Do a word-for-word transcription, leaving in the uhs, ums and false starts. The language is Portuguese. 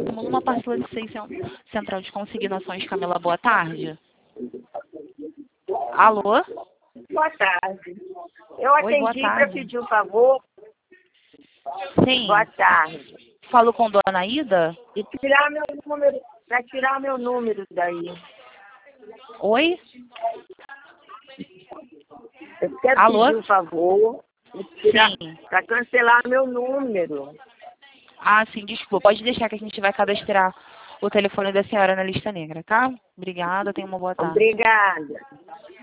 máximo numa parcela de seiscentos. Central de Consignações, Camila, boa tarde. Alô? Boa tarde. Eu Oi, boa atendi para tarde. pedir um favor. Sim. Boa tarde. Falo com Dona Ida? E tirar meu número, para tirar meu número daí. Oi? Eu quero Alô? pedir um favor Sim. para cancelar meu número. Ah, sim, desculpa. Pode deixar que a gente vai cadastrar o telefone da senhora na lista negra, tá? Obrigada, tenha uma boa tarde. Obrigada.